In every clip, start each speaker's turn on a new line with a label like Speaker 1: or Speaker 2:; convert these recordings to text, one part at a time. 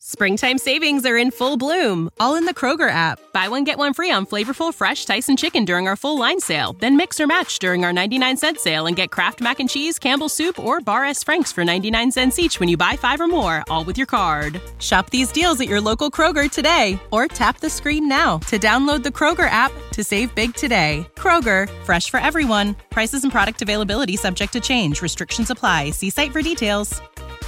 Speaker 1: Springtime savings are in full bloom, all in the Kroger app. Buy one, get one free on flavorful, fresh Tyson chicken during our full line sale. Then mix or match during our 99-cent sale and get Kraft Mac and Cheese, Campbell's Soup, or Bar S. Frank's for 99 cents each when you buy 5 or more, all with your card. Shop these deals at your local Kroger today, or tap the screen now to download the Kroger app to save big today. Kroger, fresh for everyone. Prices and product availability subject to change. Restrictions apply. See site for details.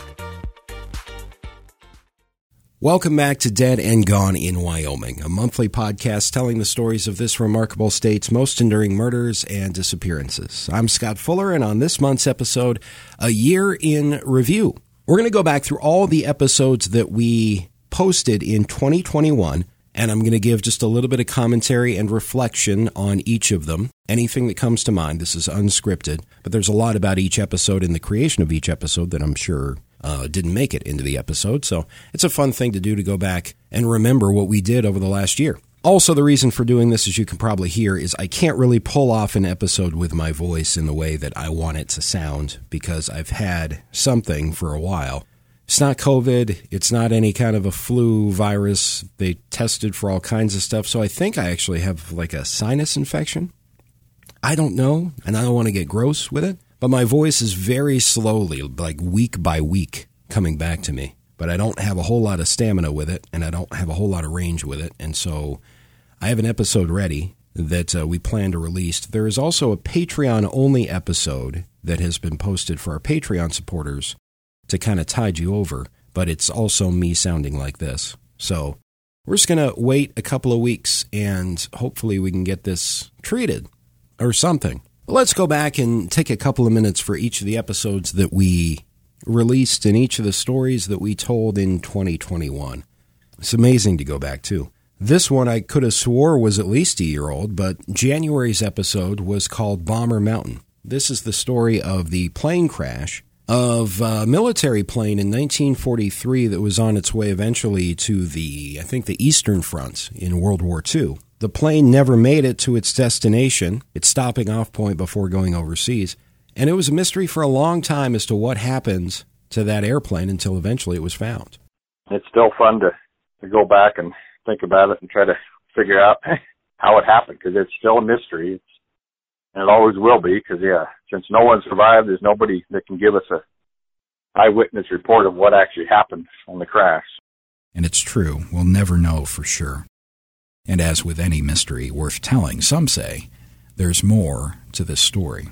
Speaker 2: Welcome back to Dead and Gone in Wyoming, a monthly podcast telling the stories of this remarkable state's most enduring murders and disappearances. I'm Scott Fuller, and on this month's episode, a year in review. We're going to go back through all the episodes that we posted in 2021, and I'm going to give just a little bit of commentary and reflection on each of them. Anything that comes to mind. This is unscripted, but there's a lot about each episode and the creation of each episode that I'm sure didn't make it into the episode, so it's a fun thing to do to go back and remember what we did over the last year. Also, the reason for doing this, as you can probably hear, is I can't really pull off an episode with my voice in the way that I want it to sound because I've had something for a while. It's not COVID. It's not any kind of a flu virus. They tested for all kinds of stuff, so I think I actually have like a sinus infection. I don't know, and I don't want to get gross with it. But my voice is very slowly, like week by week, coming back to me. But I don't have a whole lot of stamina with it, and I don't have a whole lot of range with it. And so I have an episode ready that we plan to release. There is also a Patreon-only episode that has been posted for our Patreon supporters to kind of tide you over. But it's also me sounding like this. So we're just going to wait a couple of weeks, and hopefully we can get this treated or something. Let's go back and take a couple of minutes for each of the episodes that we released and each of the stories that we told in 2021. It's amazing to go back to. This one I could have swore was at least a year old, but January's episode was called Bomber Mountain. This is the story of the plane crash of a military plane in 1943 that was on its way eventually to the Eastern Front in World War II. The plane never made it to its destination, its stopping off point before going overseas, and it was a mystery for a long time as to what happens to that airplane until eventually it was found. It's still fun to go back and think about it and try to figure out how it happened, because it's still a mystery, and it always will be, because, since no one survived, there's nobody that can give us a eyewitness report of what actually happened on the crash.
Speaker 3: And it's true. We'll never know for sure. And as with any mystery worth telling, some say there's more to this story.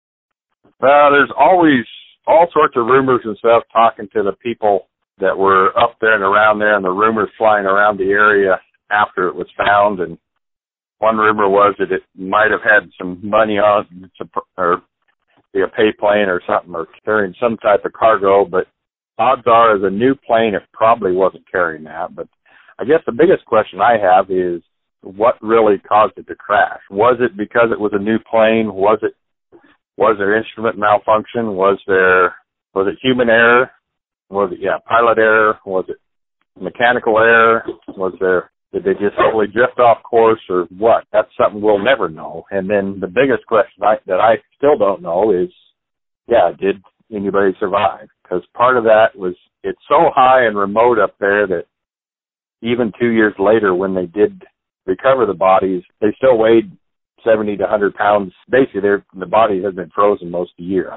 Speaker 2: Well, there's always all sorts of rumors and stuff talking to the people that were up there and around there, and the rumors flying around the area after it was found. And one rumor was that it might have had some money on it, or be a pay plane or something, or carrying some type of cargo. But odds are, as a new plane, it probably wasn't carrying that. But I guess the biggest question I have is, what really caused it to crash? Was it because it was a new plane? Was there instrument malfunction? Was it human error? Was it pilot error? Was it mechanical error? Did they just totally drift off course, or what? That's something we'll never know. And then the biggest question that I still don't know is, did anybody survive? Because part of that was, it's so high and remote up there that even 2 years later, when they did recover the bodies, they still weighed 70 to 100 pounds. Basically, the body has been frozen most of the year.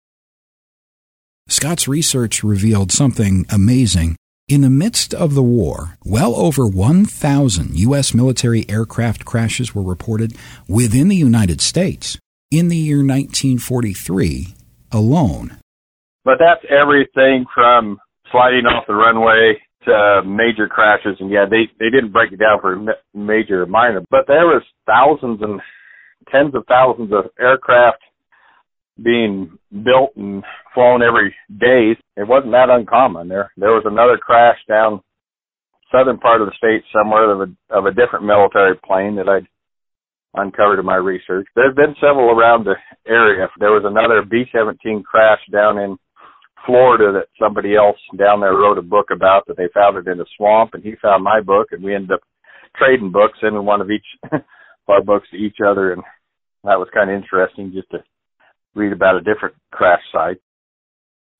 Speaker 3: Scott's research revealed something amazing. In the midst of the war, well over 1,000 U.S. military aircraft crashes were reported within the United States in the year 1943 alone.
Speaker 2: But that's everything from sliding off the runway to major crashes, and they didn't break it down for major or minor, but there was thousands and tens of thousands of aircraft being built and flown every day. It wasn't that uncommon. There was another crash down southern part of the state somewhere of a different military plane that I'd uncovered in my research. There's been several around the area. There was another B-17 crash down in Florida that somebody else down there wrote a book about, that they found it in a swamp, and he found my book, and we ended up trading books, sending one of each of our books to each other, and that was kind of interesting just to read about a different crash site.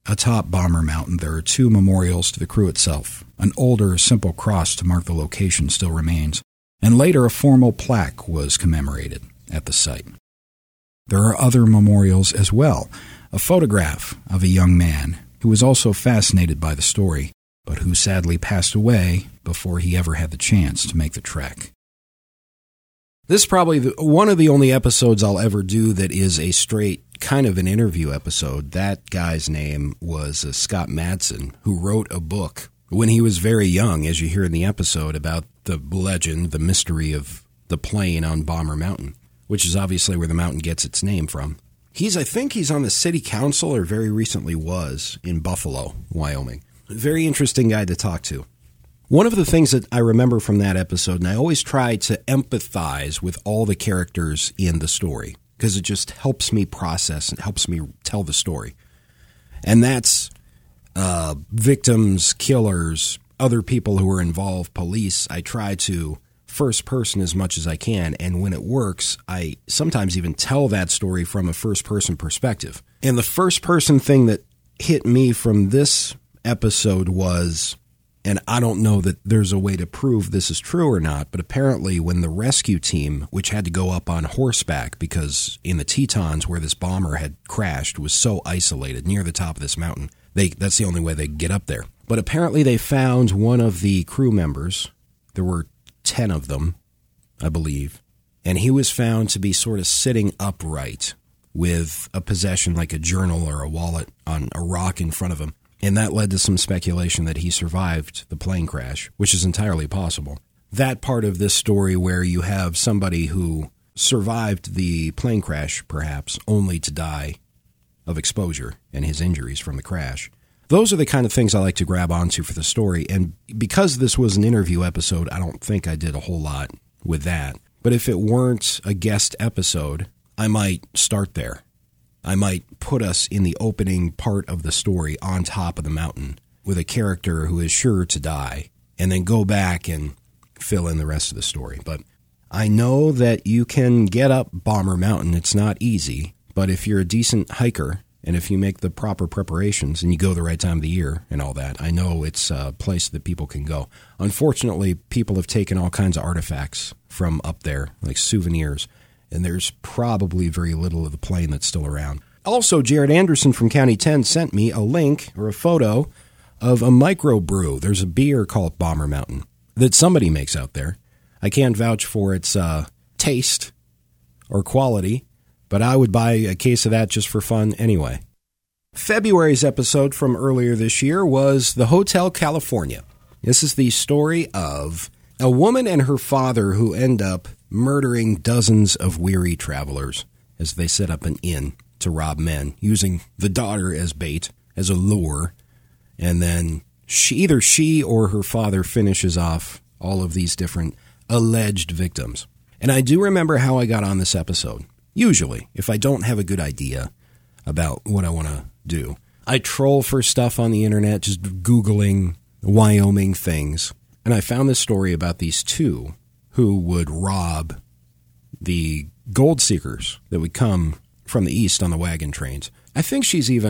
Speaker 3: Atop Bomber Mountain, there are 2 memorials to the crew itself. An older, simple cross to mark the location still remains, and later a formal plaque was commemorated at the site. There are other memorials as well. A photograph of a young man who was also fascinated by the story, but who sadly passed away before he ever had the chance to make the trek.
Speaker 2: This is probably one of the only episodes I'll ever do that is a straight kind of an interview episode. That guy's name was Scott Madsen, who wrote a book when he was very young, as you hear in the episode, about the legend, the mystery of the plane on Bomber Mountain, which is obviously where the mountain gets its name from. I think he's on the city council, or very recently was, in Buffalo, Wyoming. Very interesting guy to talk to. One of the things that I remember from that episode, and I always try to empathize with all the characters in the story, because it just helps me process and helps me tell the story. And that's victims, killers, other people who are involved, police. I try to first person as much as I can, and when it works, I sometimes even tell that story from a first person perspective. And the first person thing that hit me from this episode was, and I don't know that there's a way to prove this is true or not, but apparently when the rescue team, which had to go up on horseback because in the Tetons where this bomber had crashed was so isolated near the top of this mountain, that's the only way they could get up there. But apparently they found one of the crew members. There were 10 of them, I believe, and he was found to be sort of sitting upright with a possession like a journal or a wallet on a rock in front of him. And that led to some speculation that he survived the plane crash, which is entirely possible. That part of this story where you have somebody who survived the plane crash, perhaps, only to die of exposure and his injuries from the crash. Those are the kind of things I like to grab onto for the story. And because this was an interview episode, I don't think I did a whole lot with that. But if it weren't a guest episode, I might start there. I might put us in the opening part of the story on top of the mountain with a character who is sure to die, and then go back and fill in the rest of the story. But I know that you can get up Bomber Mountain. It's not easy, but if you're a decent hiker, and if you make the proper preparations and you go the right time of the year and all that, I know it's a place that people can go. Unfortunately, people have taken all kinds of artifacts from up there, like souvenirs, and there's probably very little of the plane that's still around. Also, Jared Anderson from County 10 sent me a link or a photo of a microbrew. There's a beer called Bomber Mountain that somebody makes out there. I can't vouch for its taste or quality, but I would buy a case of that just for fun anyway. February's episode from earlier this year was The Hotel California. This is the story of a woman and her father who end up murdering dozens of weary travelers as they set up an inn to rob men, using the daughter as bait, as a lure, and then either she or her father finishes off all of these different alleged victims. And I do remember how I got on this episode. Usually, if I don't have a good idea about what I want to do, I troll for stuff on the internet, just Googling Wyoming things, and I found this story about these two who would rob the gold seekers that would come from the east on the wagon trains. I think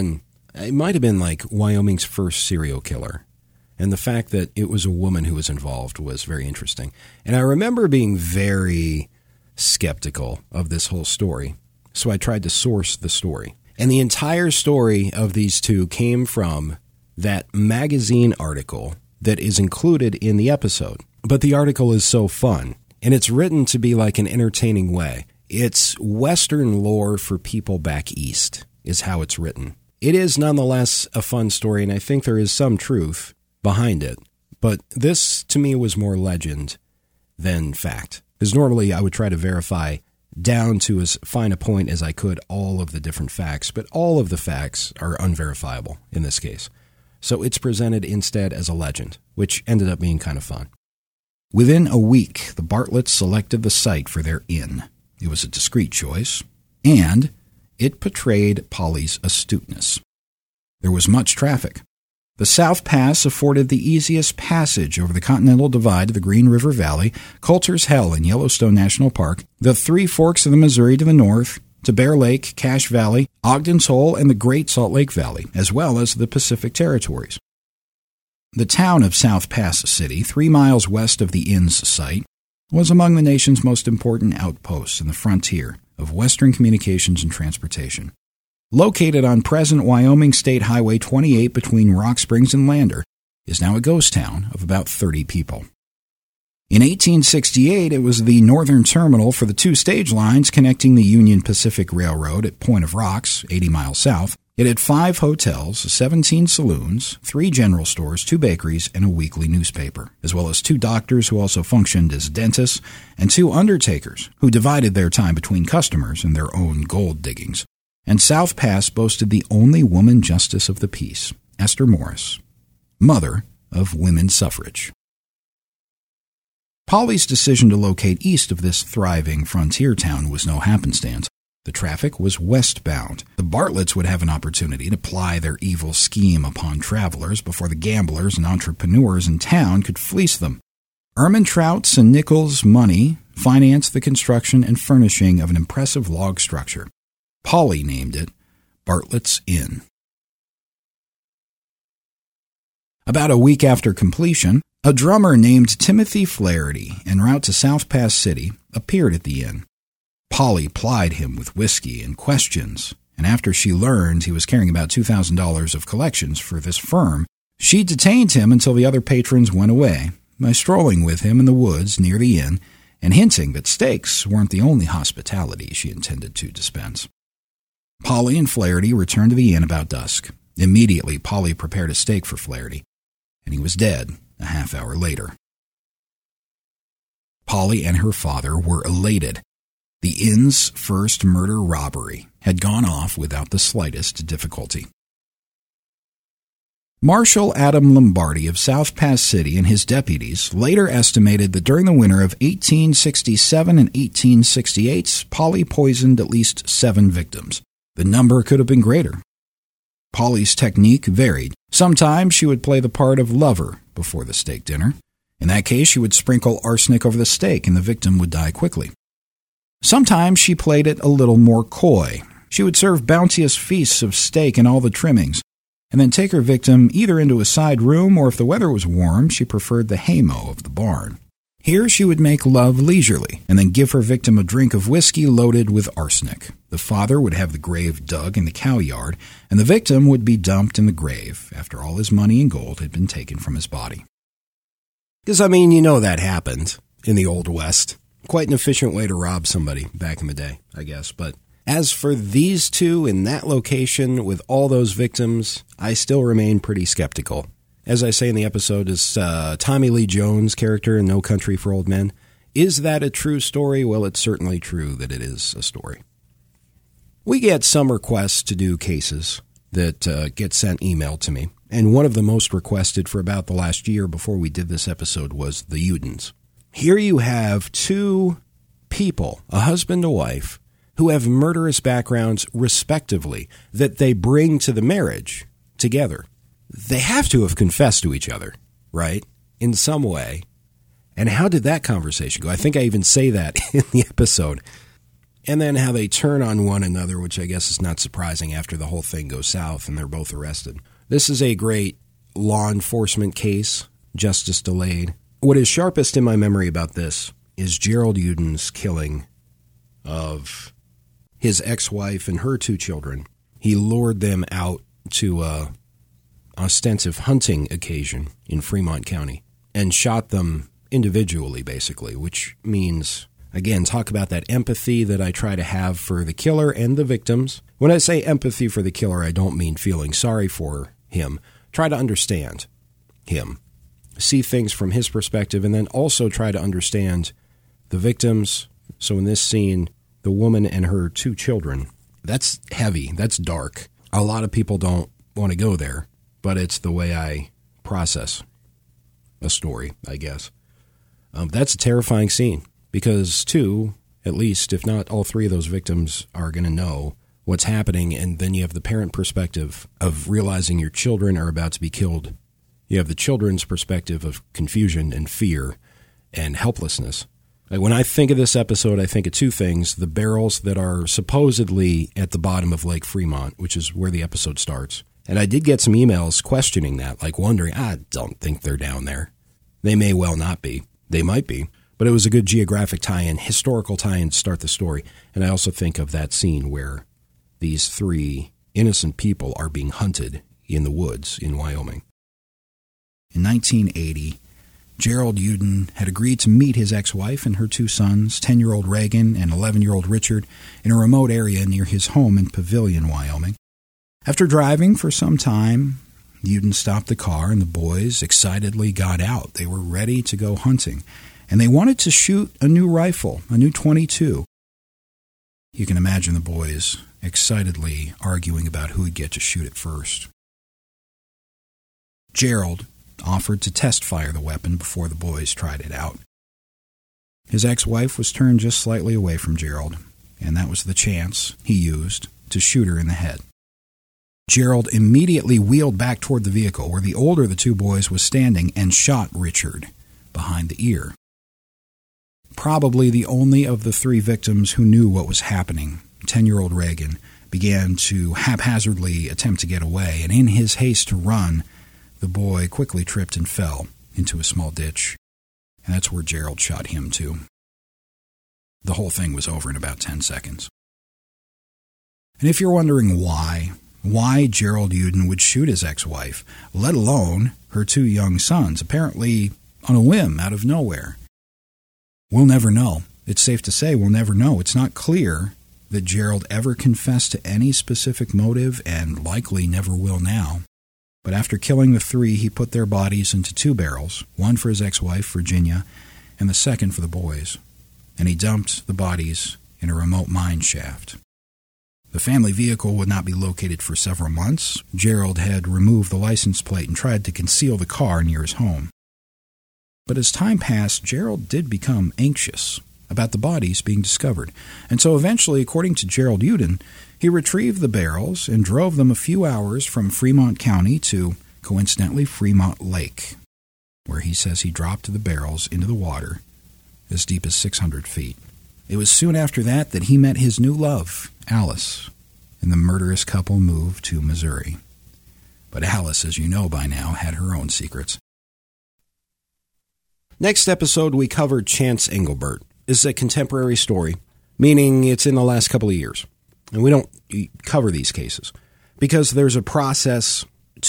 Speaker 2: it might have been like Wyoming's first serial killer. And the fact that it was a woman who was involved was very interesting. And I remember being very skeptical of this whole story. So I tried to source the story. And the entire story of these two came from that magazine article that is included in the episode. But the article is so fun, and it's written to be like an entertaining way. It's Western lore for people back east, is how it's written. It is nonetheless a fun story, and I think there is some truth behind it. But this, to me, was more legend than fact. Because normally I would try to verify down to as fine a point as I could all of the different facts, but all of the facts are unverifiable in this case. So it's presented instead as a legend, which ended up being kind of fun.
Speaker 3: Within a week, the Bartletts selected the site for their inn. It was a discreet choice, and it portrayed Polly's astuteness. There was much traffic. The South Pass afforded the easiest passage over the Continental Divide to the Green River Valley, Coulter's Hell in Yellowstone National Park, the Three Forks of the Missouri to the north, to Bear Lake, Cache Valley, Ogden's Hole, and the Great Salt Lake Valley, as well as the Pacific Territories. The town of South Pass City, 3 miles west of the inn's site, was among the nation's most important outposts in the frontier of Western communications and transportation. Located on present Wyoming State Highway 28 between Rock Springs and Lander, is now a ghost town of about 30 people. In 1868, it was the northern terminal for the 2 stage lines connecting the Union Pacific Railroad at Point of Rocks, 80 miles south. It had 5 hotels, 17 saloons, 3 general stores, 2 bakeries, and a weekly newspaper, as well as 2 doctors who also functioned as dentists, and 2 undertakers who divided their time between customers and their own gold diggings. And South Pass boasted the only woman justice of the peace, Esther Morris, mother of women's suffrage. Polly's decision to locate east of this thriving frontier town was no happenstance. The traffic was westbound. The Bartletts would have an opportunity to ply their evil scheme upon travelers before the gamblers and entrepreneurs in town could fleece them. Ermintrout's and Nichols' money financed the construction and furnishing of an impressive log structure. Polly named it Bartlett's Inn. About a week after completion, a drummer named Timothy Flaherty, en route to South Pass City, appeared at the inn. Polly plied him with whiskey and questions, and after she learned he was carrying about $2,000 of collections for this firm, she detained him until the other patrons went away by strolling with him in the woods near the inn and hinting that steaks weren't the only hospitality she intended to dispense. Polly and Flaherty returned to the inn about dusk. Immediately, Polly prepared a steak for Flaherty, and he was dead a half hour later. Polly and her father were elated. The inn's first murder robbery had gone off without the slightest difficulty. Marshal Adam Lombardi of South Pass City and his deputies later estimated that during the winter of 1867 and 1868, Polly poisoned at least 7 victims. The number could have been greater. Polly's technique varied. Sometimes she would play the part of lover before the steak dinner. In that case, she would sprinkle arsenic over the steak and the victim would die quickly. Sometimes she played it a little more coy. She would serve bounteous feasts of steak and all the trimmings, and then take her victim either into a side room or, if the weather was warm, she preferred the haymow of the barn. Here she would make love leisurely, and then give her victim a drink of whiskey loaded with arsenic. The father would have the grave dug in the cow yard, and the victim would be dumped in the grave after all his money and gold had been taken from his body.
Speaker 2: Because, that happened in the Old West. Quite an efficient way to rob somebody back in the day, I guess. But as for these 2 in that location with all those victims, I still remain pretty skeptical. As I say in the episode, is Tommy Lee Jones' character in No Country for Old Men. Is that a true story? Well, it's certainly true that it is a story. We get some requests to do cases that get sent emailed to me, and one of the most requested for about the last year before we did this episode was the Udens. Here you have 2 people, a husband and wife, who have murderous backgrounds respectively that they bring to the marriage together. They have to have confessed to each other, right? In some way. And how did that conversation go? I think I even say that in the episode. And then how they turn on one another, which I guess is not surprising after the whole thing goes south and they're both arrested. This is a great law enforcement case, justice delayed. What is sharpest in my memory about this is Gerald Uden's killing of his ex-wife and her 2 children. He lured them out to a ostensive hunting occasion in Fremont County and shot them individually, basically, which means, again, talk about that empathy that I try to have for the killer and the victims. When I say empathy for the killer, I don't mean feeling sorry for him. Try to understand him. See things from his perspective, and then also try to understand the victims. So in this scene, the woman and her 2 children, that's heavy, that's dark. A lot of people don't want to go there, but it's the way I process a story, I guess. That's a terrifying scene because 2, at least, if not all 3 of those victims are going to know what's happening, and then you have the parent perspective of realizing your children are about to be killed. You have the children's perspective of confusion and fear and helplessness. When I think of this episode, I think of two things. The barrels that are supposedly at the bottom of Lake Fremont, which is where the episode starts. And I did get some emails questioning that, like wondering, I don't think they're down there. They may well not be. They might be. But it was a good geographic tie-in, historical tie-in to start the story. And I also think of that scene where these three innocent people are being hunted in the woods in Wyoming.
Speaker 3: In 1980, Gerald Uden had agreed to meet his ex-wife and her two sons, 10-year-old Reagan and 11-year-old Richard, in a remote area near his home in Pavilion, Wyoming. After driving for some time, Uden stopped the car and the boys excitedly got out. They were ready to go hunting, and they wanted to shoot a new rifle, a new .22. You can imagine the boys excitedly arguing about who would get to shoot it first. Gerald offered to test fire the weapon before the boys tried it out. His ex-wife was turned just slightly away from Gerald, and that was the chance he used to shoot her in the head. Gerald immediately wheeled back toward the vehicle where the older of the two boys was standing and shot Richard behind the ear. Probably the only of the three victims who knew what was happening, 10-year-old Reagan began to haphazardly attempt to get away, and in his haste to run, the boy quickly tripped and fell into a small ditch, and that's where Gerald shot him too. The whole thing was over in about 10 seconds. And if you're wondering why Gerald Uden would shoot his ex-wife, let alone her two young sons, apparently on a whim out of nowhere, we'll never know. It's safe to say we'll never know. It's not clear that Gerald ever confessed to any specific motive and likely never will now. But after killing the three, he put their bodies into two barrels, one for his ex-wife, Virginia, and the second for the boys, and he dumped the bodies in a remote mine shaft. The family vehicle would not be located for several months. Gerald had removed the license plate and tried to conceal the car near his home. But as time passed, Gerald did become anxious about the bodies being discovered, and so eventually, according to Gerald Uden, he retrieved the barrels and drove them a few hours from Fremont County to, coincidentally, Fremont Lake, where he says he dropped the barrels into the water as deep as 600 feet. It was soon after that he met his new love, Alice, and the murderous couple moved to Missouri. But Alice, as you know by now, had her own secrets.
Speaker 2: Next episode, we covered Chance Engelbert. This is a contemporary story, meaning it's in the last couple of years. And we don't cover these cases because there's a process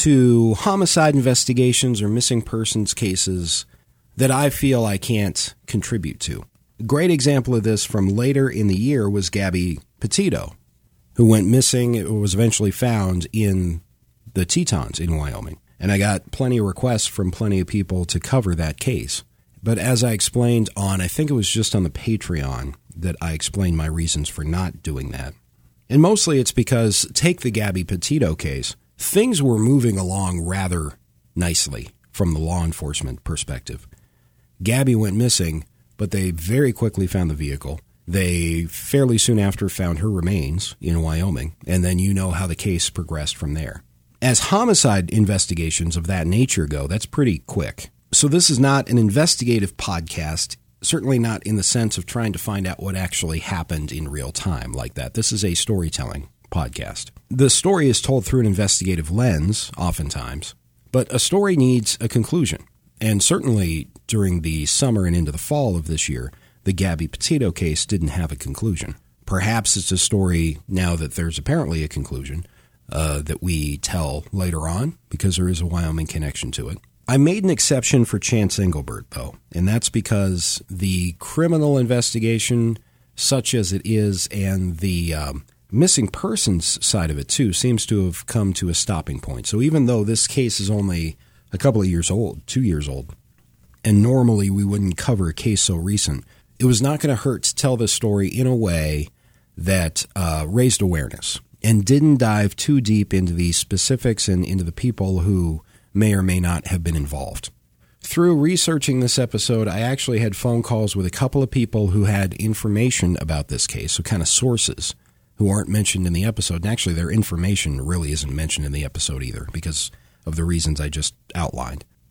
Speaker 2: to homicide investigations or missing persons cases that I feel I can't contribute to. A great example of this from later in the year was Gabby Petito, who went missing. It was eventually found in the Tetons in Wyoming. And I got plenty of requests from plenty of people to cover that case. But as I explained on, I think it was just on the Patreon that I explained my reasons for not doing that. And mostly it's because, take the Gabby Petito case, things were moving along rather nicely from the law enforcement perspective. Gabby went missing, but they very quickly found the vehicle. They fairly soon after found her remains in Wyoming, and then you know how the case progressed from there. As homicide investigations of that nature go, that's pretty quick. So this is not an investigative podcast, certainly not in the sense of trying to find out what actually happened in real time like that. This is a storytelling podcast. The story is told through an investigative lens, oftentimes, but a story needs a conclusion. And certainly during the summer and into the fall of this year, the Gabby Petito case didn't have a conclusion. Perhaps it's a story now that there's apparently a conclusion that we tell later on because there is a Wyoming connection to it. I made an exception for Chance Engelbert, though, and that's because the criminal investigation, such as it is, and the missing persons side of it, too, seems to have come to a stopping point. So even though this case is only a couple of years old, 2 years old, and normally we wouldn't cover a case so recent, it was not going to hurt to tell this story in a way that raised awareness and didn't dive too deep into the specifics and into the people who may or may not have been involved. Through researching this episode, I actually had phone calls with a couple of people who had information about this case, so kind of sources who aren't mentioned in the episode. And actually, their information really isn't mentioned in the episode either because of the reasons I just outlined.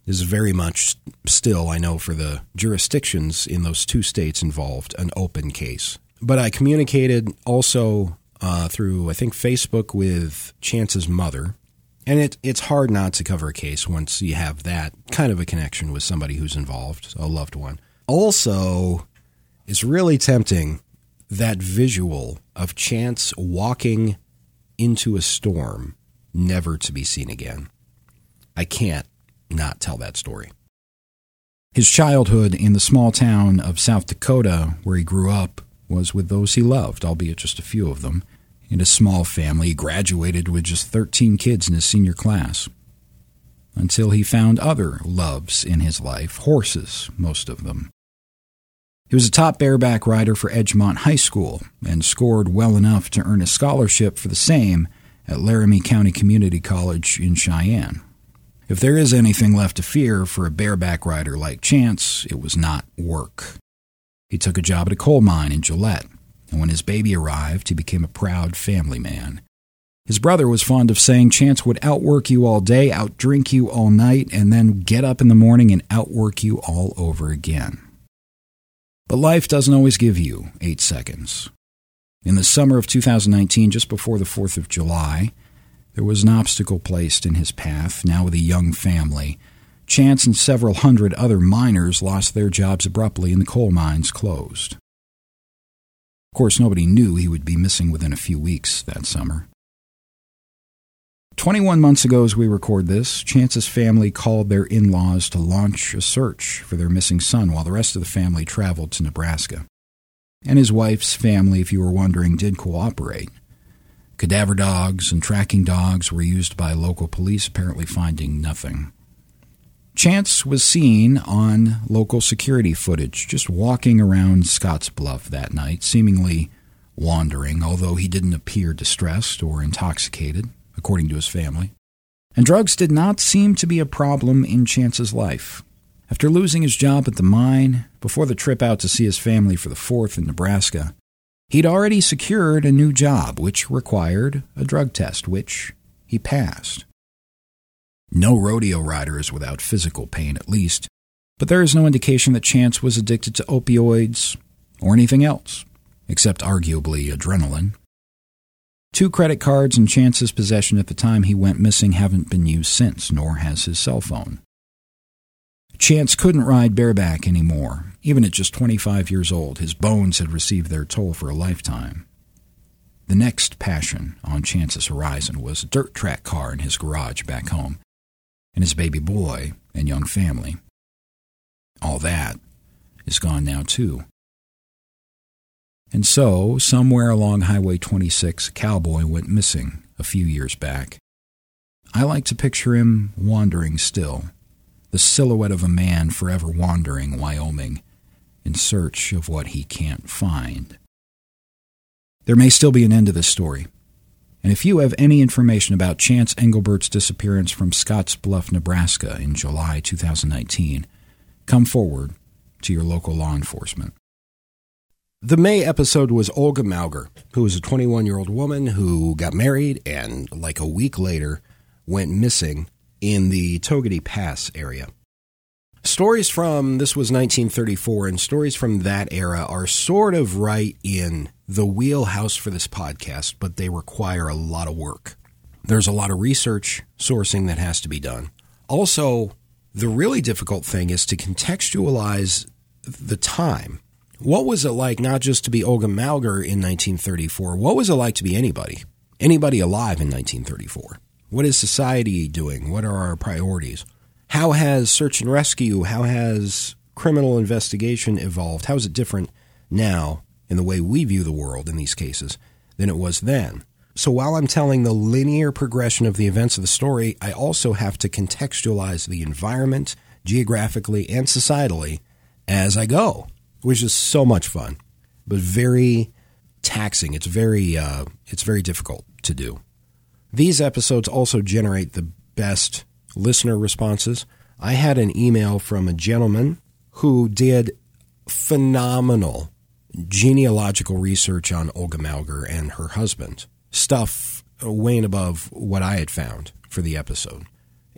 Speaker 2: is very much still, I know for the jurisdictions in those two states involved, an open case. But I communicated also through, I think, Facebook with Chance's mother. And it's hard not to cover a case once you have that kind of a connection with somebody who's involved, a loved one. Also, it's really tempting, that visual of Chance walking into a storm, never to be seen again. I can't not tell that story.
Speaker 3: His childhood in the small town of South Dakota, where he grew up, was with those he loved, albeit just a few of them. In a small family, he graduated with just 13 kids in his senior class, until he found other loves in his life, horses, most of them. He was a top bareback rider for Edgemont High School and scored well enough to earn a scholarship for the same at Laramie County Community College in Cheyenne. If there is anything left to fear for a bareback rider like Chance, it was not work. He took a job at a coal mine in Gillette, and when his baby arrived, he became a proud family man. His brother was fond of saying Chance would outwork you all day, outdrink you all night, and then get up in the morning and outwork you all over again. But life doesn't always give you 8 seconds. In the summer of 2019, just before the 4th of July, there was an obstacle placed in his path. Now with a young family, Chance and several hundred other miners lost their jobs abruptly and the coal mines closed. Of course, nobody knew he would be missing within a few weeks that summer. 21 months ago as we record this, Chance's family called their in-laws to launch a search for their missing son while the rest of the family traveled to Nebraska. And his wife's family, if you were wondering, did cooperate. Cadaver dogs and tracking dogs were used by local police, apparently finding nothing. Chance was seen on local security footage, just walking around Scottsbluff that night, seemingly wandering, although he didn't appear distressed or intoxicated, according to his family. And drugs did not seem to be a problem in Chance's life. After losing his job at the mine, before the trip out to see his family for the 4th in Nebraska, he'd already secured a new job, which required a drug test, which he passed. No rodeo rider is without physical pain, at least, but there is no indication that Chance was addicted to opioids or anything else, except arguably adrenaline. 2 credit cards in Chance's possession at the time he went missing haven't been used since, nor has his cell phone. Chance couldn't ride bareback anymore. Even at just 25 years old, his bones had received their toll for a lifetime. The next passion on Chance's horizon was a dirt track car in his garage back home, and his baby boy and young family. All that is gone now, too. And so, somewhere along Highway 26, a cowboy went missing a few years back. I like to picture him wandering still, the silhouette of a man forever wandering Wyoming in search of what he can't find. There may still be an end to this story, and if you have any information about Chance Engelbert's disappearance from Scottsbluff, Nebraska in July 2019, come forward to your local law enforcement.
Speaker 2: The May episode was Olga Mauger, who was a 21-year-old woman who got married and, like a week later, went missing in the Togety Pass area. Stories from, this was 1934, and stories from that era are sort of right in the wheelhouse for this podcast, but they require a lot of work. There's a lot of research sourcing that has to be done. Also, the really difficult thing is to contextualize the time. What was it like not just to be Olga Mauger in 1934? What was it like to be anybody alive in 1934? What is society doing? What are our priorities? How has search and rescue, how has criminal investigation evolved? How is it different now in the way we view the world in these cases than it was then? So while I'm telling the linear progression of the events of the story, I also have to contextualize the environment geographically and societally as I go, which is so much fun, but very taxing. It's very difficult to do. These episodes also generate the best listener responses. I had an email from a gentleman who did phenomenal genealogical research on Olga Mauger and her husband, stuff way and above what I had found for the episode.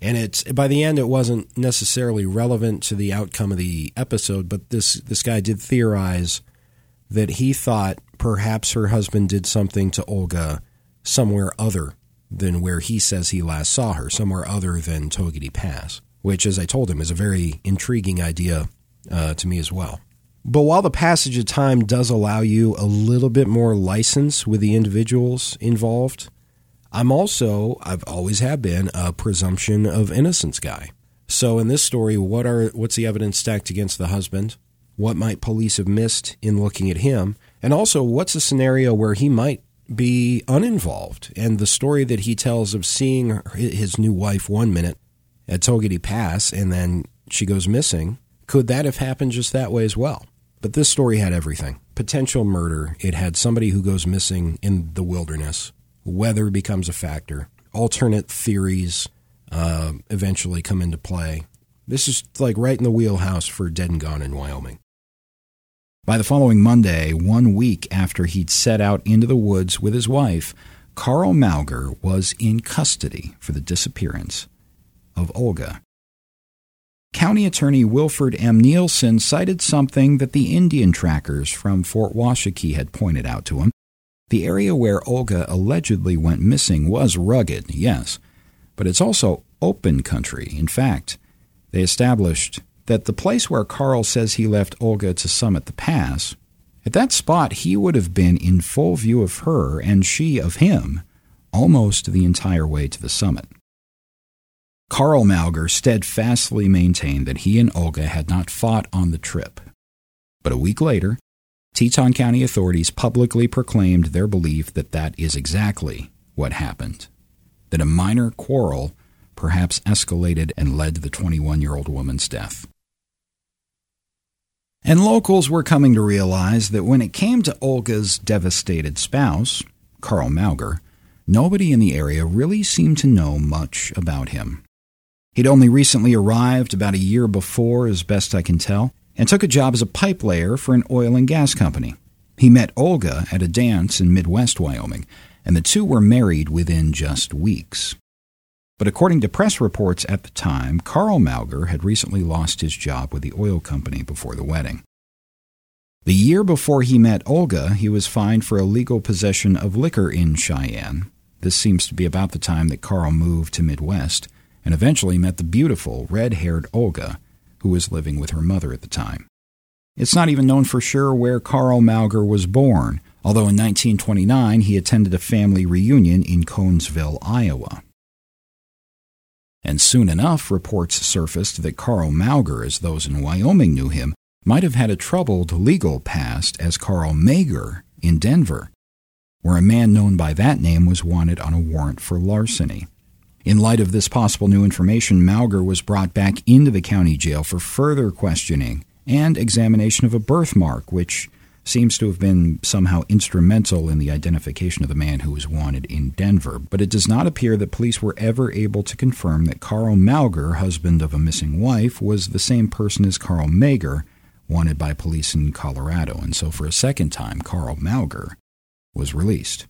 Speaker 2: And by the end, it wasn't necessarily relevant to the outcome of the episode, but this guy did theorize that he thought perhaps her husband did something to Olga somewhere other than where he says he last saw her, somewhere other than Togety Pass, which, as I told him, is a very intriguing idea to me as well. But while the passage of time does allow you a little bit more license with the individuals involved, I've always have been a presumption of innocence guy. So in this story, what's the evidence stacked against the husband? What might police have missed in looking at him? And also, what's a scenario where he might be uninvolved? And the story that he tells of seeing his new wife 1 minute at Togety Pass and then she goes missing, could that have happened just that way as well? But this story had everything. Potential murder. It had somebody who goes missing in the wilderness. Weather becomes a factor. Alternate theories eventually come into play. This is like right in the wheelhouse for Dead and Gone in Wyoming.
Speaker 3: By the following Monday, 1 week after he'd set out into the woods with his wife, Carl Mauger was in custody for the disappearance of Olga. County Attorney Wilford M. Nielsen cited something that the Indian trackers from Fort Washakie had pointed out to him. The area where Olga allegedly went missing was rugged, yes, but it's also open country. In fact, they established that the place where Carl says he left Olga to summit the pass, at that spot he would have been in full view of her and she of him almost the entire way to the summit. Carl Mauger steadfastly maintained that he and Olga had not fought on the trip. But a week later, Teton County authorities publicly proclaimed their belief that that is exactly what happened, that a minor quarrel perhaps escalated and led to the 21-year-old woman's death. And locals were coming to realize that when it came to Olga's devastated spouse, Carl Mauger, nobody in the area really seemed to know much about him. He'd only recently arrived about a year before, as best I can tell, and took a job as a pipe layer for an oil and gas company. He met Olga at a dance in Midwest Wyoming, and the two were married within just weeks. But according to press reports at the time, Carl Mauger had recently lost his job with the oil company before the wedding. The year before he met Olga, he was fined for illegal possession of liquor in Cheyenne. This seems to be about the time that Carl moved to Midwest and eventually met the beautiful, red-haired Olga, who was living with her mother at the time. It's not even known for sure where Carl Mauger was born, although in 1929 he attended a family reunion in Conesville, Iowa. And soon enough, reports surfaced that Carl Mauger, as those in Wyoming knew him, might have had a troubled legal past as Carl Mager in Denver, where a man known by that name was wanted on a warrant for larceny. In light of this possible new information, Mauger was brought back into the county jail for further questioning and examination of a birthmark, which seems to have been somehow instrumental in the identification of the man who was wanted in Denver. But it does not appear that police were ever able to confirm that Carl Mauger, husband of a missing wife, was the same person as Carl Mager, wanted by police in Colorado. And so for a second time, Carl Mauger was released.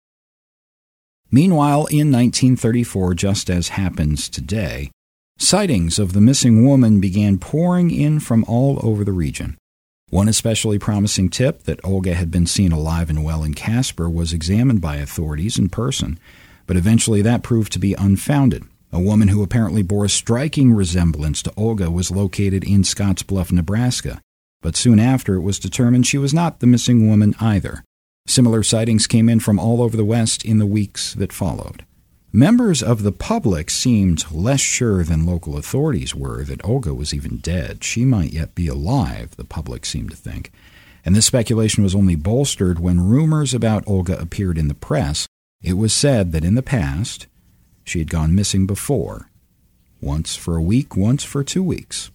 Speaker 3: Meanwhile, in 1934, just as happens today, sightings of the missing woman began pouring in from all over the region. One especially promising tip that Olga had been seen alive and well in Casper was examined by authorities in person, but eventually that proved to be unfounded. A woman who apparently bore a striking resemblance to Olga was located in Scottsbluff, Nebraska, but soon after it was determined she was not the missing woman either. Similar sightings came in from all over the West in the weeks that followed. Members of the public seemed less sure than local authorities were that Olga was even dead. She might yet be alive, the public seemed to think. And this speculation was only bolstered when rumors about Olga appeared in the press. It was said that in the past, she had gone missing before. Once for a week, once for 2 weeks.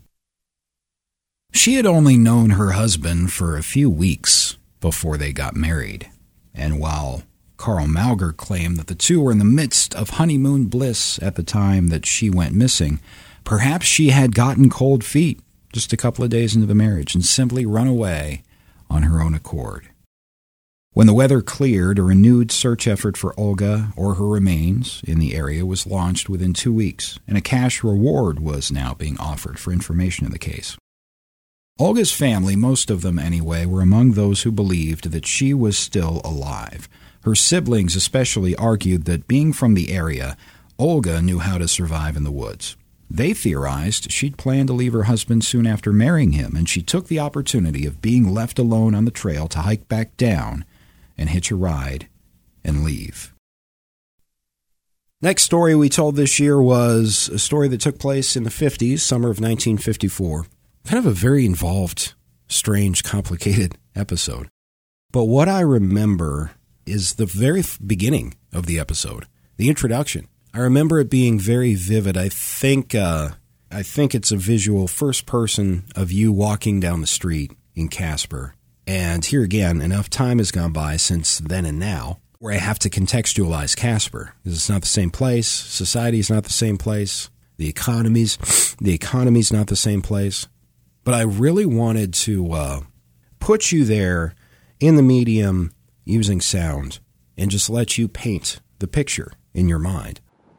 Speaker 3: She had only known her husband for a few weeks before they got married. And while Carl Mauger claimed that the two were in the midst of honeymoon bliss at the time that she went missing, perhaps she had gotten cold feet just a couple of days into the marriage and simply run away on her own accord. When the weather cleared, a renewed search effort for Olga or her remains in the area was launched within 2 weeks, and a cash reward was now being offered for information in the case. Olga's family, most of them anyway, were among those who believed that she was still alive. Her siblings especially argued that, being from the area, Olga knew how to survive in the woods. They theorized she'd planned to leave her husband soon after marrying him, and she took the opportunity of being left alone on the trail to hike back down and hitch a ride and leave.
Speaker 2: Next story we told this year was a story that took place in the 50s, summer of 1954. Kind of a very involved, strange, complicated episode. But what I remember is the very beginning of the episode, the introduction. I remember it being very vivid. I think it's a visual first person of you walking down the street in Casper. And here again, enough time has gone by since then and now where I have to contextualize Casper. Because it's not the same place. Society is not the same place. The economy's not the same place. But I really wanted to put you there in the medium using sound and just let you paint the picture in your mind.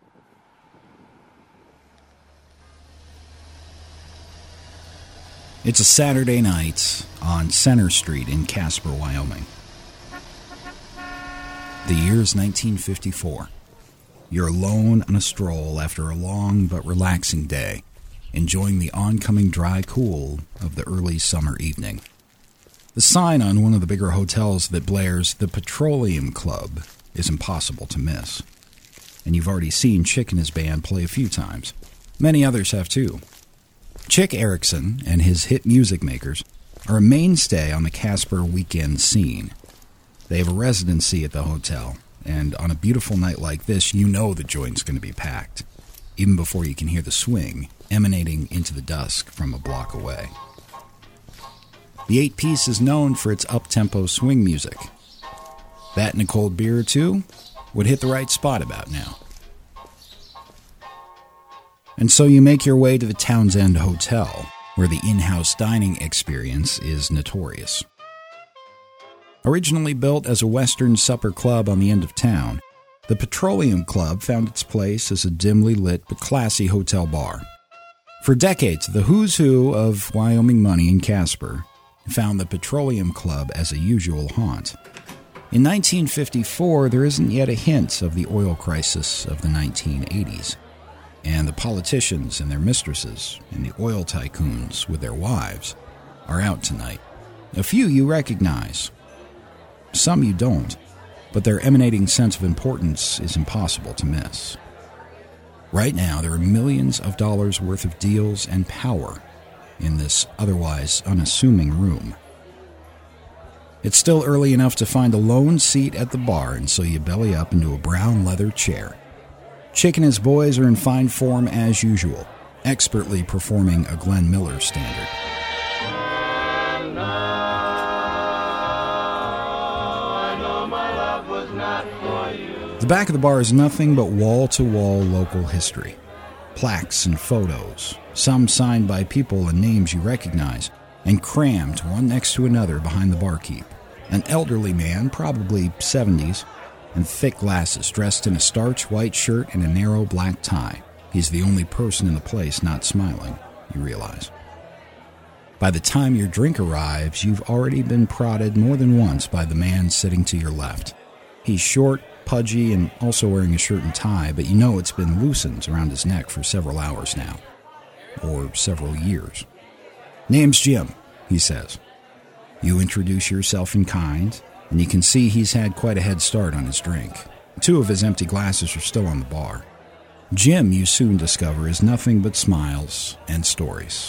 Speaker 3: It's a Saturday night on Center Street in Casper, Wyoming. The year is 1954. You're alone on a stroll after a long but relaxing day, enjoying the oncoming dry cool of the early summer evening. The sign on one of the bigger hotels that blares the Petroleum Club is impossible to miss. And you've already seen Chick and his band play a few times. Many others have too. Chick Erickson and his hit music makers are a mainstay on the Casper weekend scene. They have a residency at the hotel, and on a beautiful night like this, you know the joint's going to be packed, even before you can hear the swing emanating into the dusk from a block away. The 8-piece is known for its up-tempo swing music. That and a cold beer or two would hit the right spot about now. And so you make your way to the Townsend Hotel, where the in-house dining experience is notorious. Originally built as a Western supper club on the end of town, the Petroleum Club found its place as a dimly lit but classy hotel bar. For decades, the who's who of Wyoming money in Casper found the Petroleum Club as a usual haunt. In 1954, there isn't yet a hint of the oil crisis of the 1980s. And the politicians and their mistresses and the oil tycoons with their wives are out tonight. A few you recognize. Some you don't, but their emanating sense of importance is impossible to miss. Right now, there are millions of dollars worth of deals and power in this otherwise unassuming room. It's still early enough to find a lone seat at the bar, and so you belly up into a brown leather chair. Chick and his boys are in fine form as usual, expertly performing a Glenn Miller standard. The back of the bar is nothing but wall-to-wall local history. Plaques and photos, some signed by people and names you recognize, and crammed one next to another behind the barkeep. An elderly man, probably 70s, and thick glasses, dressed in a starch white shirt and a narrow black tie. He's the only person in the place not smiling, you realize. By the time your drink arrives, you've already been prodded more than once by the man sitting to your left. He's short, pudgy, and also wearing a shirt and tie, but you know it's been loosened around his neck for several hours now. Or several years. "Name's Jim," he says. You introduce yourself in kind, and you can see he's had quite a head start on his drink. 2 of his empty glasses are still on the bar. Jim, you soon discover, is nothing but smiles and stories.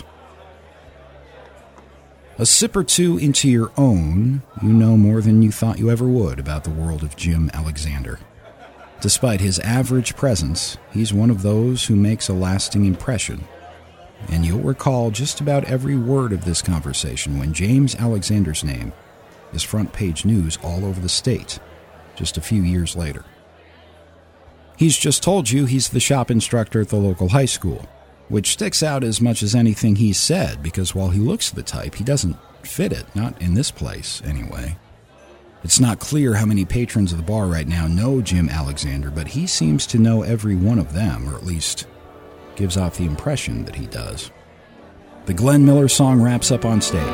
Speaker 3: A sip or two into your own, you know more than you thought you ever would about the world of Jim Alexander. Despite his average presence, he's one of those who makes a lasting impression. And you'll recall just about every word of this conversation when James Alexander's name is front-page news all over the state just a few years later. He's just told you he's the shop instructor at the local high school, which sticks out as much as anything he's said, because while he looks the type, he doesn't fit it, not in this place anyway. It's not clear how many patrons of the bar right now know Jim Alexander, but he seems to know every one of them, or at least gives off the impression that he does. The Glenn Miller song wraps up on stage.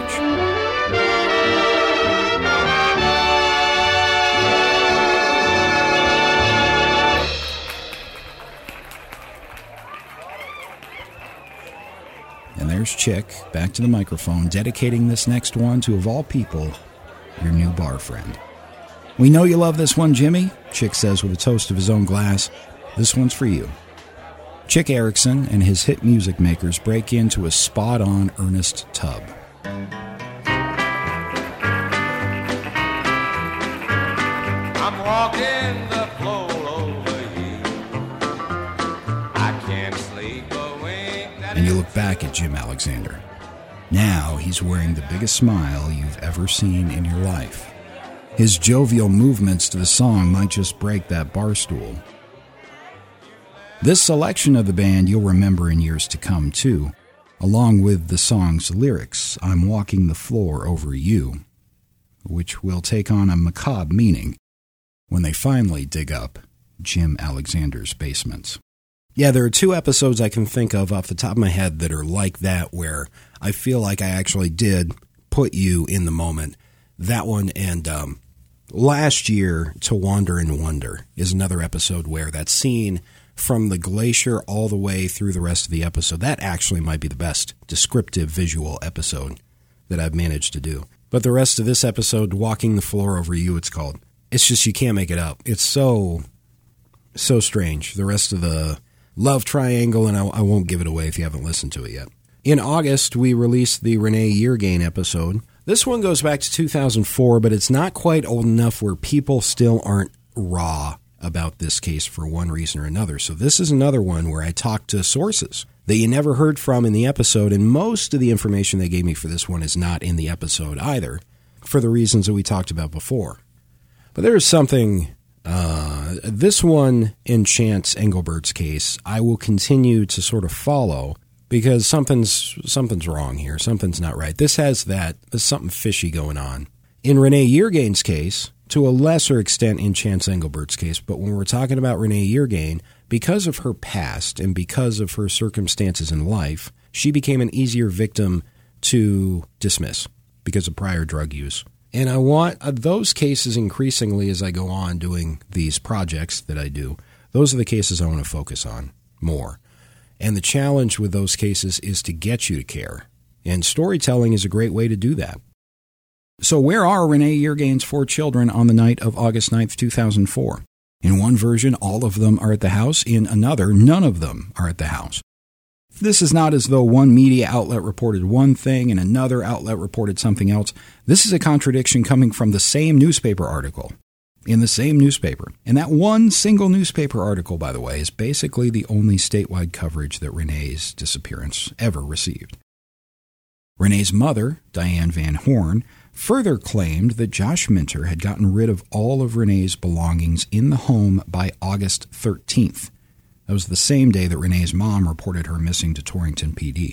Speaker 3: And there's Chick, back to the microphone, dedicating this next one to, of all people, your new bar friend. "We know you love this one, Jimmy," Chick says with a toast of his own glass. "This one's for you." Chick Erickson and his hit music makers break into a spot-on Ernest Tubb.
Speaker 4: I'm walking the floor over you. I can't sleep a wink.
Speaker 3: And you look back at Jim Alexander. Now he's wearing the biggest smile you've ever seen in your life. His jovial movements to the song might just break that bar stool. This selection of the band you'll remember in years to come, too, along with the song's lyrics, "I'm walking the floor over you," which will take on a macabre meaning when they finally dig up Jim Alexander's basement.
Speaker 2: Yeah, there are two episodes I can think of off the top of my head that are like that, where I feel like I actually did put you in the moment. That one and last year, To Wander and Wonder is another episode where that scene from the glacier all the way through the rest of the episode, that actually might be the best descriptive visual episode that I've managed to do. But the rest of this episode, Walking the Floor Over You, it's called. It's just, you can't make it up. It's so strange. The rest of the love triangle, and I won't give it away if you haven't listened to it yet. In August, we released the Renee Yeargain episode. This one goes back to 2004, but it's not quite old enough where people still aren't raw about this case for one reason or another. So this is another one where I talked to sources that you never heard from in the episode, and most of the information they gave me for this one is not in the episode either, for the reasons that we talked about before. But there is something, this one in Chance Engelbert's case, I will continue to sort of follow, because something's wrong here. Something's not right. There's something fishy going on. In Renee Yeargain's case, to a lesser extent in Chance Engelbert's case, but when we're talking about Renee Yeargain, because of her past and because of her circumstances in life, she became an easier victim to dismiss because of prior drug use. And I want those cases increasingly, as I go on doing these projects that I do, those are the cases I want to focus on more. And the challenge with those cases is to get you to care. And storytelling is a great way to do that. So where are Renee Yeargain's 4 children on the night of August 9th, 2004? In one version, all of them are at the house. In another, none of them are at the house. This is not as though one media outlet reported one thing and another outlet reported something else. This is a contradiction coming from the same newspaper article, in the same newspaper. And that one single newspaper article, by the way, is basically the only statewide coverage that Renee's disappearance ever received. Renee's mother, Diane Van Horn, further claimed that Josh Minter had gotten rid of all of Renee's belongings in the home by August 13th. That was the same day that Renee's mom reported her missing to Torrington PD.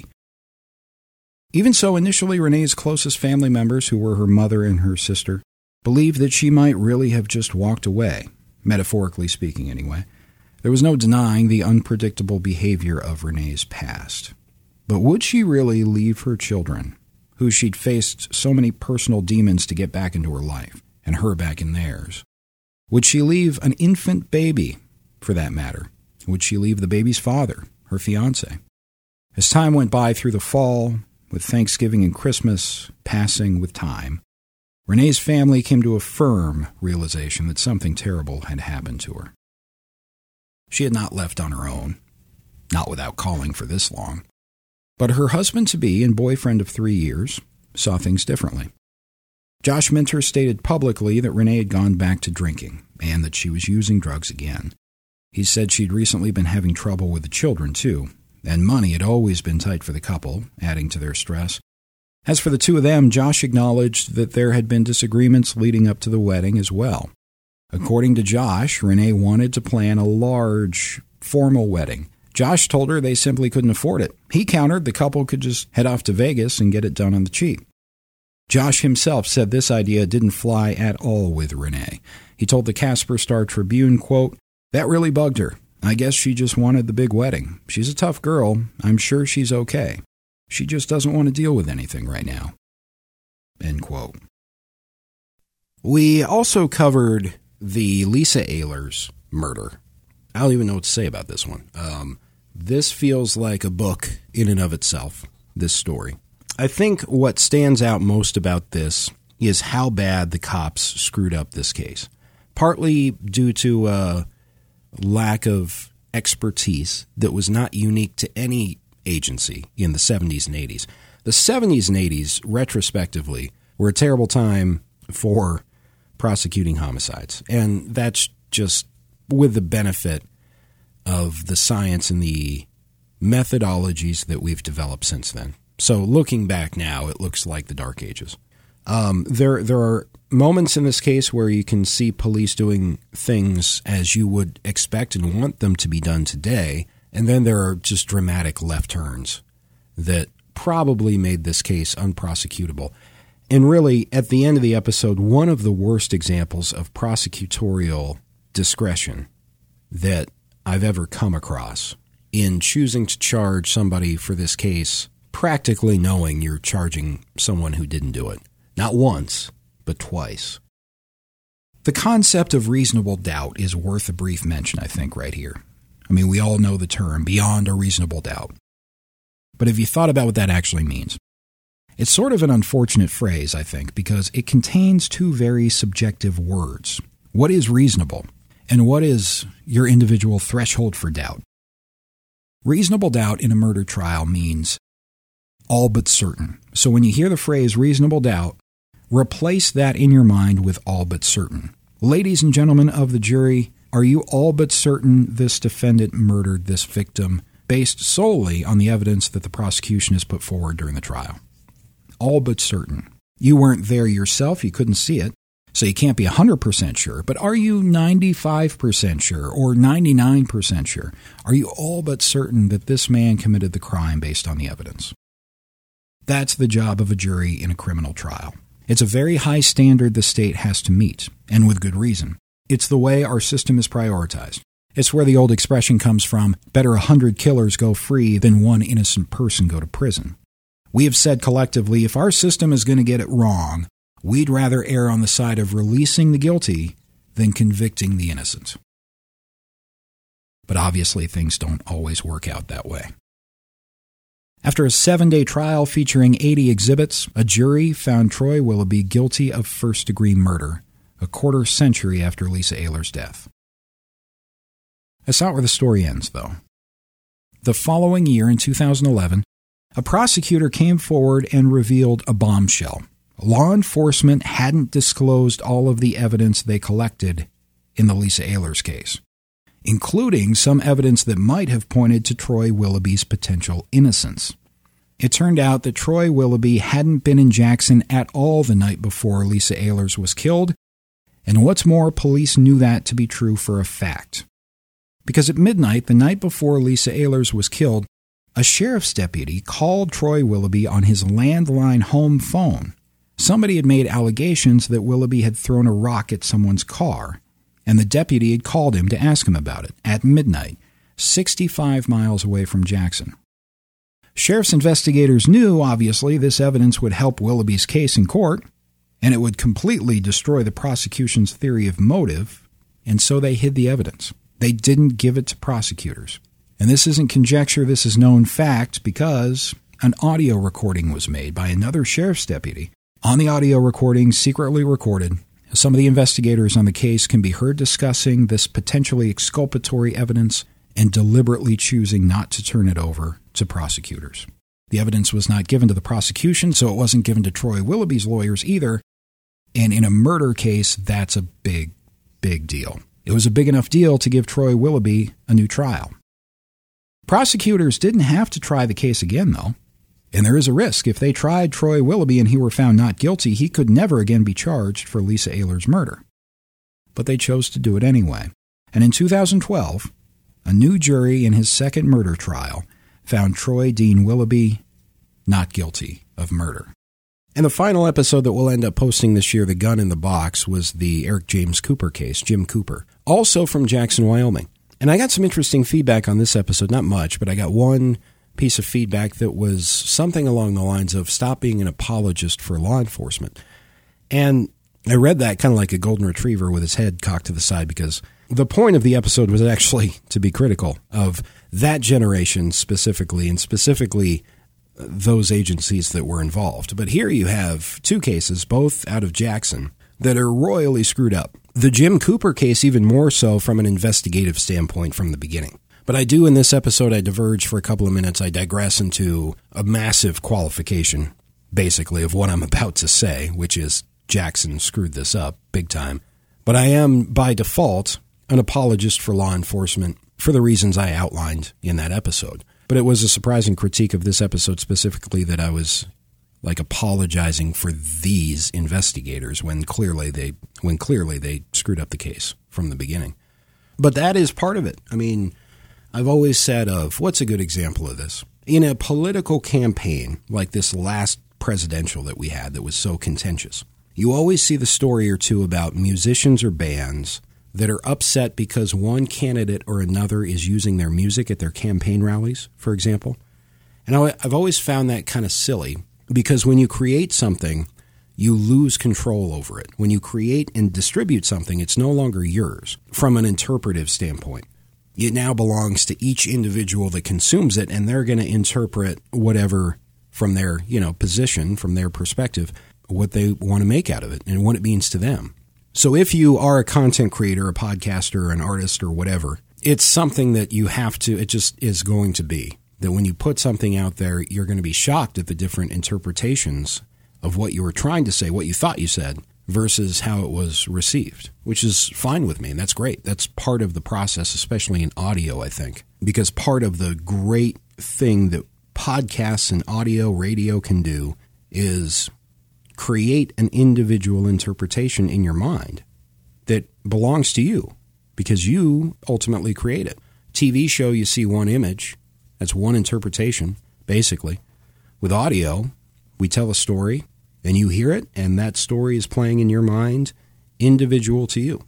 Speaker 2: Even so, initially Renee's closest family members, who were her mother and her sister, believed that she might really have just walked away, metaphorically speaking anyway. There was no denying the unpredictable behavior of Renee's past. But would she really leave her children, who she'd faced so many personal demons to get back into her life, and her back in theirs? Would she leave an infant baby, for that matter? Would she leave the baby's father, her fiancé? As time went by through the fall, with Thanksgiving and Christmas passing with time, Renee's family came to a firm realization that something terrible had happened to her. She had not left on her own, not without calling for this long. But her husband-to-be and boyfriend of 3 years saw things differently. Josh Minter stated publicly that Renee had gone back to drinking and that she was using drugs again. He said she'd recently been having trouble with the children, too, and money had always been tight for the couple, adding to their stress. As for the two of them, Josh acknowledged that there had been disagreements leading up to the wedding as well. According to Josh, Renee wanted to plan a large, formal wedding. Josh told her they simply couldn't afford it. He countered the couple could just head off to Vegas and get it done on the cheap.
Speaker 3: Josh himself said this idea didn't fly at all with Renee. He told the Casper Star-Tribune, quote, "That really bugged her. I guess she just wanted the big wedding. She's a tough girl. I'm sure she's okay. She just doesn't want to deal with anything right now." End quote. We also covered the Lisa Ehlers murder. I don't even know what to say about this one. This feels like a book in and of itself, this story. I think what stands out most about this is how bad the cops screwed up this case. Partly due to a lack of expertise that was not unique to any agency in the 70s and 80s. The 70s and 80s, retrospectively, were a terrible time for prosecuting homicides. And that's just with the benefit of the science and the methodologies that we've developed since then. So looking back now, it looks like the Dark Ages. There are moments in this case where you can see police doing things as you would expect and want them to be done today, and then there are just dramatic left turns that probably made this case unprosecutable. And really, at the end of the episode, one of the worst examples of prosecutorial discretion that I've ever come across in choosing to charge somebody for this case, practically knowing you're charging someone who didn't do it. Not once, but twice. The concept of reasonable doubt is worth a brief mention, I think, right here. I mean, we all know the term, beyond a reasonable doubt. But have you thought about what that actually means? It's sort of an unfortunate phrase, I think, because it contains two very subjective words. What is reasonable, and what is your individual threshold for doubt? Reasonable doubt in a murder trial means all but certain. So when you hear the phrase reasonable doubt, replace that in your mind with all but certain. Ladies and gentlemen of the jury, are you all but certain this defendant murdered this victim based solely on the evidence that the prosecution has put forward during the trial? All but certain. You weren't there yourself, you couldn't see it, so you can't be 100% sure, but are you 95% sure or 99% sure? Are you all but certain that this man committed the crime based on the evidence? That's the job of a jury in a criminal trial. It's a very high standard the state has to meet, and with good reason. It's the way our system is prioritized. It's where the old expression comes from, better 100 killers go free than one innocent person go to prison. We have said collectively, if our system is going to get it wrong, we'd rather err on the side of releasing the guilty than convicting the innocent. But obviously things don't always work out that way. After a 7-day trial featuring 80 exhibits, a jury found Troy Willoughby guilty of first-degree murder, a quarter century after Lisa Ehlers' death. That's not where the story ends, though. The following year, in 2011, a prosecutor came forward and revealed a bombshell. Law enforcement hadn't disclosed all of the evidence they collected in the Lisa Ehlers case, including some evidence that might have pointed to Troy Willoughby's potential innocence. It turned out that Troy Willoughby hadn't been in Jackson at all the night before Lisa Ehlers was killed, and what's more, police knew that to be true for a fact. Because at midnight, the night before Lisa Ehlers was killed, a sheriff's deputy called Troy Willoughby on his landline home phone. Somebody had made allegations that Willoughby had thrown a rock at someone's car, and the deputy had called him to ask him about it at midnight, 65 miles away from Jackson. Sheriff's investigators knew, obviously, this evidence would help Willoughby's case in court, and it would completely destroy the prosecution's theory of motive, and so they hid the evidence. They didn't give it to prosecutors. And this isn't conjecture, this is known fact, because an audio recording was made by another sheriff's deputy. On the audio recording, secretly recorded, some of the investigators on the case can be heard discussing this potentially exculpatory evidence and deliberately choosing not to turn it over to prosecutors. The evidence was not given to the prosecution, so it wasn't given to Troy Willoughby's lawyers either, and in a murder case, that's a big, big deal. It was a big enough deal to give Troy Willoughby a new trial. Prosecutors didn't have to try the case again, though. And there is a risk. If they tried Troy Willoughby and he were found not guilty, he could never again be charged for Lisa Ehlers' murder. But they chose to do it anyway. And in 2012, a new jury in his second murder trial found Troy Dean Willoughby not guilty of murder.
Speaker 2: And the final episode that we'll end up posting this year, The Gun in the Box, was the Eric James Cooper case, Jim Cooper, also from Jackson, Wyoming. And I got some interesting feedback on this episode, not much, but I got one piece of feedback that was something along the lines of stop being an apologist for law enforcement. And I read that kind of like a golden retriever with his head cocked to the side, because the point of the episode was actually to be critical of that generation specifically, and specifically those agencies that were involved. But here you have two cases, both out of Jackson, that are royally screwed up. The Jim Cooper case even more so from an investigative standpoint from the beginning. But I do in this episode, I diverge for a couple of minutes. I digress into a massive qualification, basically, of what I'm about to say, which is Jackson screwed this up big time. But I am, by default, an apologist for law enforcement for the reasons I outlined in that episode. But it was a surprising critique of this episode specifically that I was like apologizing for these investigators when clearly they screwed up the case from the beginning. But that is part of it. I mean, I've always said what's a good example of this? In a political campaign like this last presidential that we had that was so contentious, you always see the story or two about musicians or bands that are upset because one candidate or another is using their music at their campaign rallies, for example. And I've always found that kind of silly, because when you create something, you lose control over it. When you create and distribute something, it's no longer yours from an interpretive standpoint. It now belongs to each individual that consumes it, and they're going to interpret whatever from their, position, from their perspective, what they want to make out of it and what it means to them. So if you are a content creator, a podcaster, an artist, or whatever, it's something that you have to, it just is going to be. That when you put something out there, you're going to be shocked at the different interpretations of what you were trying to say, what you thought you said, versus how it was received, which is fine with me, and that's great. That's part of the process, especially in audio, I think, because part of the great thing that podcasts and audio, radio can do is create an individual interpretation in your mind that belongs to you because you ultimately create it. TV show, you see one image. That's one interpretation, basically. With audio, we tell a story, and you hear it, and that story is playing in your mind, individual to you.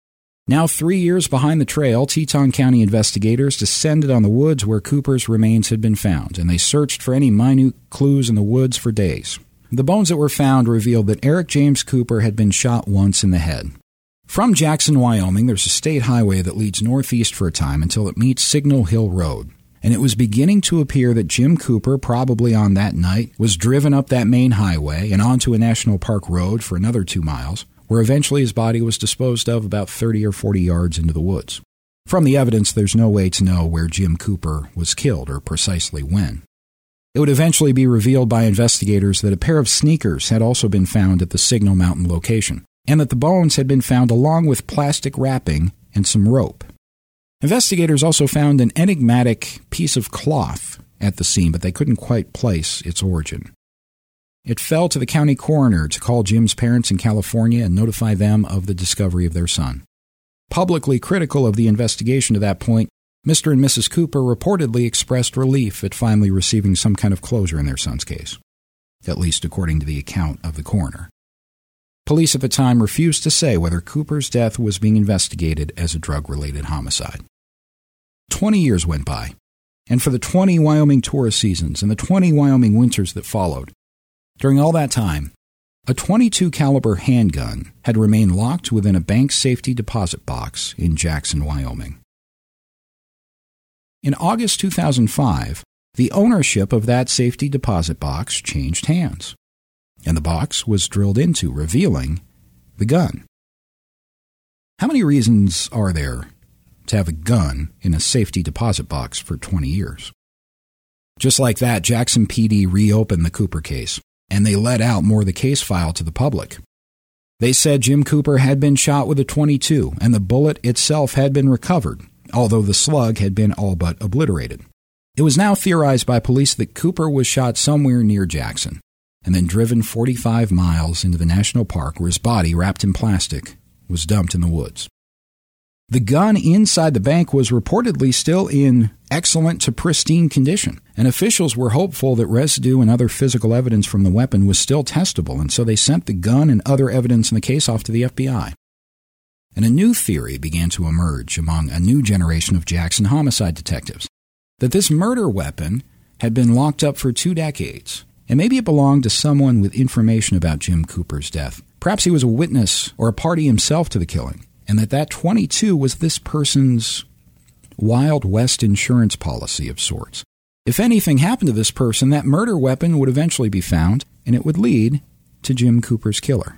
Speaker 3: Now 3 years behind the trail, Teton County investigators descended on the woods where Cooper's remains had been found, and they searched for any minute clues in the woods for days. The bones that were found revealed that Eric James Cooper had been shot once in the head. From Jackson, Wyoming, there's a state highway that leads northeast for a time until it meets Signal Hill Road. And it was beginning to appear that Jim Cooper, probably on that night, was driven up that main highway and onto a national park road for another 2 miles, where eventually his body was disposed of about 30 or 40 yards into the woods. From the evidence, there's no way to know where Jim Cooper was killed or precisely when. It would eventually be revealed by investigators that a pair of sneakers had also been found at the Signal Mountain location, and that the bones had been found along with plastic wrapping and some rope. Investigators also found an enigmatic piece of cloth at the scene, but they couldn't quite place its origin. It fell to the county coroner to call Jim's parents in California and notify them of the discovery of their son. Publicly critical of the investigation to that point, Mr. and Mrs. Cooper reportedly expressed relief at finally receiving some kind of closure in their son's case, at least according to the account of the coroner. Police at the time refused to say whether Cooper's death was being investigated as a drug-related homicide. 20 years went by, and for the 20 Wyoming tourist seasons and the 20 Wyoming winters that followed, during all that time, a .22 caliber handgun had remained locked within a bank safety deposit box in Jackson, Wyoming. In August 2005, the ownership of that safety deposit box changed hands, and the box was drilled into, revealing the gun. How many reasons are there to have a gun in a safety deposit box for 20 years? Just like that, Jackson PD reopened the Cooper case, and they let out more of the case file to the public. They said Jim Cooper had been shot with a .22, and the bullet itself had been recovered, although the slug had been all but obliterated. It was now theorized by police that Cooper was shot somewhere near Jackson, and then driven 45 miles into the national park where his body, wrapped in plastic, was dumped in the woods. The gun inside the bank was reportedly still in excellent to pristine condition, and officials were hopeful that residue and other physical evidence from the weapon was still testable, and so they sent the gun and other evidence in the case off to the FBI. And a new theory began to emerge among a new generation of Jackson homicide detectives, that this murder weapon had been locked up for 2 decades, and maybe it belonged to someone with information about Jim Cooper's death. Perhaps he was a witness or a party himself to the killing, and that .22 was this person's Wild West insurance policy of sorts. If anything happened to this person, that murder weapon would eventually be found, and it would lead to Jim Cooper's killer.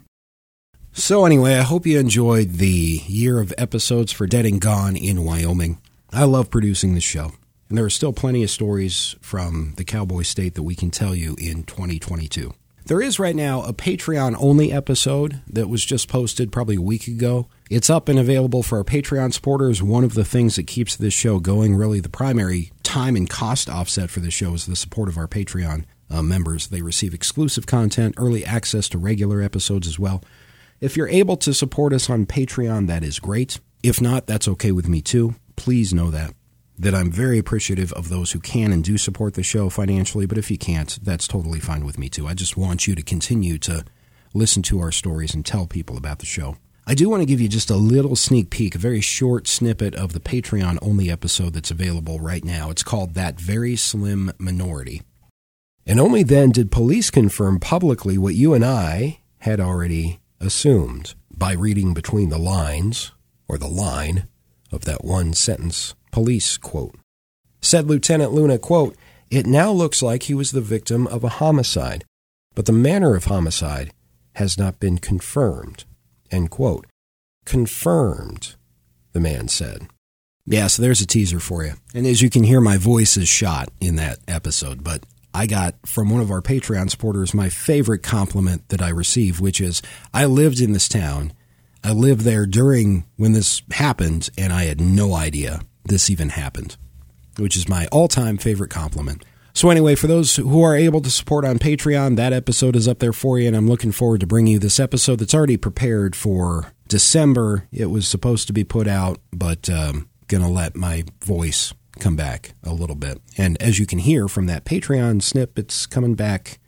Speaker 2: So anyway, I hope you enjoyed the year of episodes for Dead and Gone in Wyoming. I love producing this show, and there are still plenty of stories from the cowboy state that we can tell you in 2022. There is right now a Patreon-only episode that was just posted probably a week ago. It's up and available for our Patreon supporters. One of the things that keeps this show going, really the primary time and cost offset for the show, is the support of our Patreon members. They receive exclusive content, early access to regular episodes as well. If you're able to support us on Patreon, that is great. If not, that's okay with me too. Please know that I'm very appreciative of those who can and do support the show financially, but if you can't, that's totally fine with me too. I just want you to continue to listen to our stories and tell people about the show. I do want to give you just a little sneak peek, a very short snippet of the Patreon-only episode that's available right now. It's called That Very Slim Minority. And only then did police confirm publicly what you and I had already assumed by reading between the lines, or the line, of that one sentence police quote. Said Lieutenant Luna, quote, "It now looks like he was the victim of a homicide, but the manner of homicide has not been confirmed." End quote. Confirmed, the man said. Yeah, so there's a teaser for you. And as you can hear, my voice is shot in that episode, but I got from one of our Patreon supporters my favorite compliment that I received, which is, I lived in this town. I lived there during when this happened, and I had no idea this even happened, which is my all-time favorite compliment. So anyway, for those who are able to support on Patreon, that episode is up there for you, and I'm looking forward to bringing you this episode that's already prepared for December. It was supposed to be put out, but going to let my voice come back a little bit. And as you can hear from that Patreon snip, it's coming back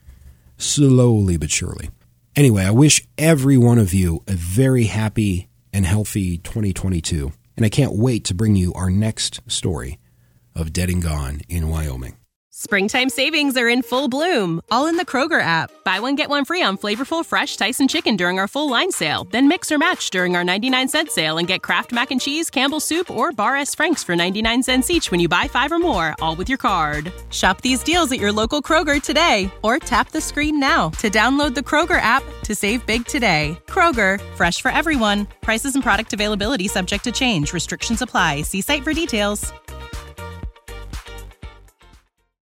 Speaker 2: slowly but surely. Anyway, I wish every one of you a very happy and healthy 2022. And I can't wait to bring you our next story of Dead and Gone in Wyoming.
Speaker 1: Springtime savings are in full bloom, all in the Kroger app. Buy one, get one free on flavorful, fresh Tyson chicken during our full line sale. Then mix or match during our 99-cent sale and get Kraft Mac and Cheese, Campbell's Soup, or Bar S. Frank's for 99 cents each when you buy 5 or more, all with your card. Shop these deals at your local Kroger today, or tap the screen now to download the Kroger app to save big today. Kroger, fresh for everyone. Prices and product availability subject to change. Restrictions apply. See site for details.